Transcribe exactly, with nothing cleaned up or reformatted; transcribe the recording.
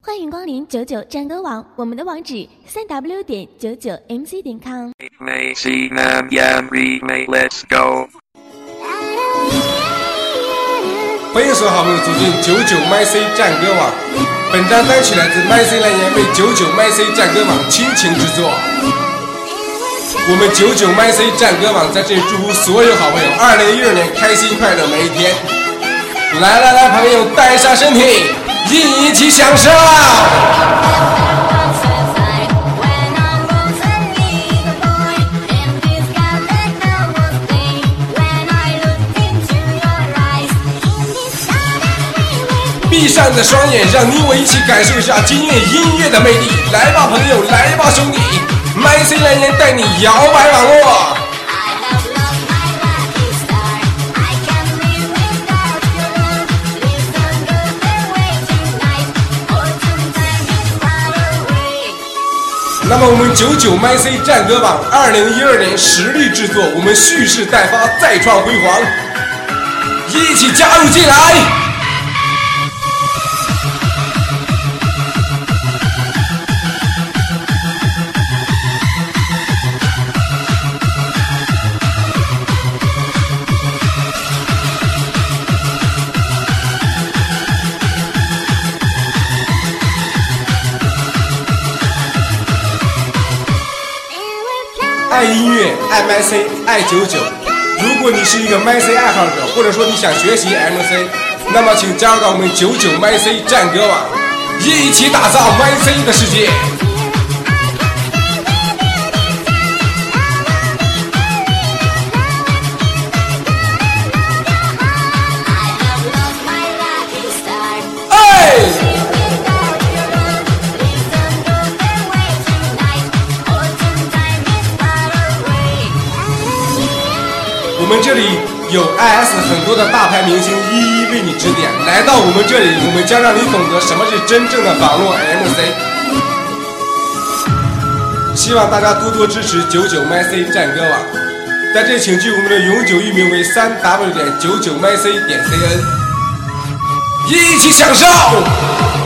欢迎光临九九战歌网，我们的网址三 w 点九九 m c 点 com。 美西南洋 remake，Let's go！ 欢迎所有好朋友走进九九 M C 战歌网。本张单曲来自 M C 蓝颜为九九 M C 战歌网倾情制作。我们九九 M C 战歌网在这里祝福所有好朋友二零一二年开心快乐每一天。来来来，朋友带上身体，一起享受。闭上你的双眼，让你我一起感受一下今夜音乐的魅力。来吧，朋友，来吧，兄弟 ，M C 蓝颜带你摇摆网络。那么我们九九 M C 战歌网二零一二年实力制作，我们蓄势待发，再创辉煌，一起加入进来。爱音乐，爱 M C， 爱九九。如果你是一个 M C 爱好者，或者说你想学习 M C， 那么请加入到我们九九 M C 战歌网，一起打造 M C 的世界。我们这里有 I S 很多的大牌明星一一为你指点，来到我们这里，我们将让你懂得什么是真正的网络 M C。 希望大家多多支持九九 M C 战歌网，在这请记我们的永久域名为 三 w 点九九 M C 点 C N， 一起享受。